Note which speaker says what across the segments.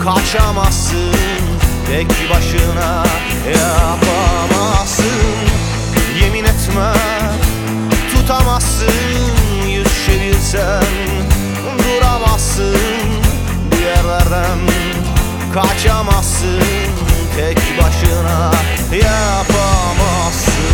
Speaker 1: Kaçamazsın tek başına, yapamazsın. Yemin etme tutamazsın, yüz çevirsen duramazsın. Bu yerlerden kaçamazsın tek başına, yapamazsın.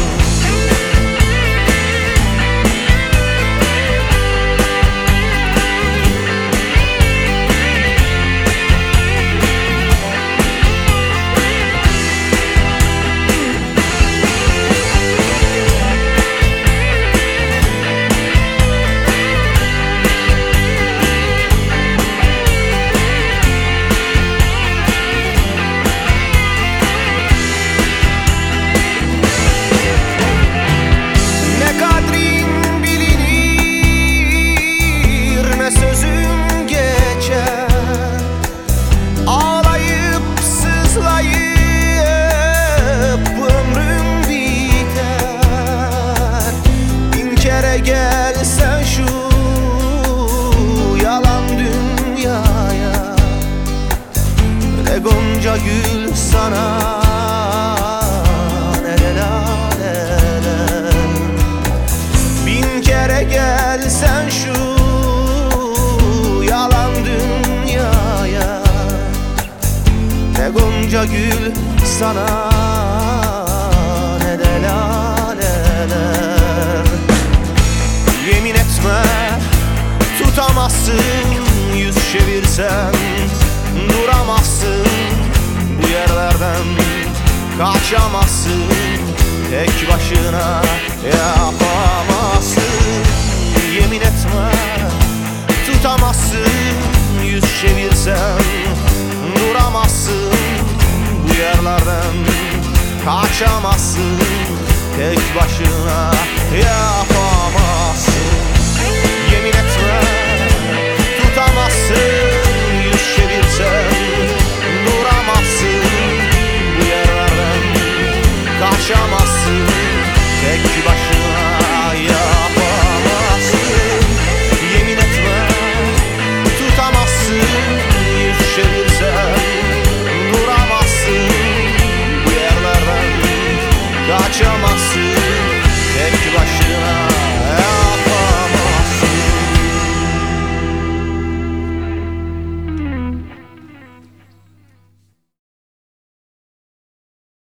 Speaker 1: Gelsen şu yalan dünyaya, ne gonca gül sana, ne neler. Bin kere gelsen şu yalan dünyaya, ne gonca gül sana, ne neler. Yemin etme tutamazsın, yüz çevirsen duramazsın. Bu yerlerden kaçamazsın tek başına, yapamazsın. Yemin etme tutamazsın, yüz çevirsen duramazsın. Bu yerlerden kaçamazsın tek başına, yapamazsın. Yemin etme tutamazsın, yüz çevirsen duramazsın. Bu yerlerden kaçamazsın tek başına, yapamazsın. Yemin etme tutamazsın, yüz çevirsen duramazsın. Bu yerlerden kaçamazsın tek başına.